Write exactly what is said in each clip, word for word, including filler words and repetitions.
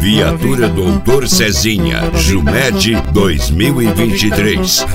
Viatura Doutor Cezinha, Jumed dois mil e vinte e três.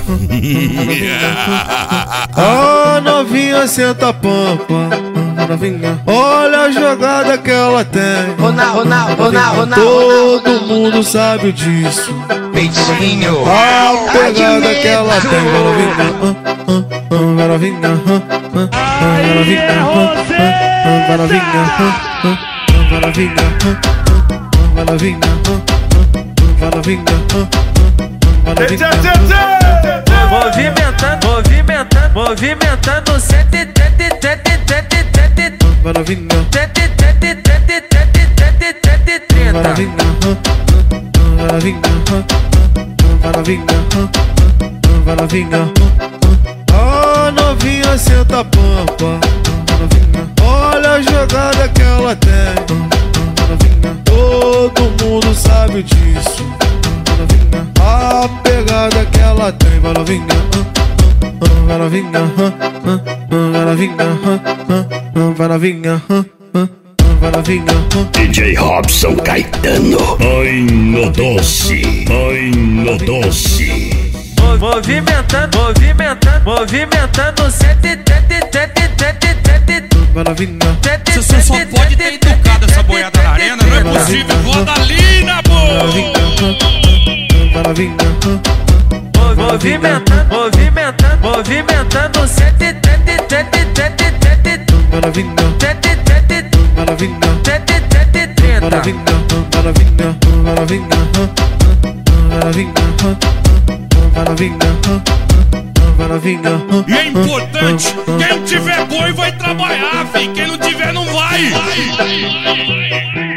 A novinha senta a pampa, novinha, olha a jogada que ela tem. Ronaldo, Ronaldo, Ronaldo, todo mundo sabe disso. Peitinho, a pegada que ela tem. Vai novinha, vai novinha, vai novinha, vai novinha, vai novinha, vai novinha, vai novinha. Movimentando, movimentando, movimentando, sete, sete, sete, sete, sete, vai novinha, sete, sete, sete, sete, sete, sete, trinta. vai novinha, vai novinha, vai novinha, vai novinha. A novinha senta a pampa, novinha, olha a jogada que ela tem. Novinha, todo mundo sabe disso. Novinha, a pegada que ela tem. Vai novinha, vai novinha, vai novinha, vai novinha, vai novinha. D J Robson Caetano. Ai no doce, ai no doce. Movimentando, movimentando, movimentando, sete, sete, sete, sete, sete, vai novinha. Você só pode ter educado essa boiada na arena, não é possível. Roda Lina, pô! Vai novinha, movimentando, movimentando, movimentando, sete, sete, sete, sete, sete, vai novinha, sete, sete, vai novinha, sete, sete, trinta. vai novinha, vai novinha, vai novinha, vai novinha, vai novinha, vai novinha. E é importante, quem tiver boi vai trabalhar, filho. Quem não tiver não vai.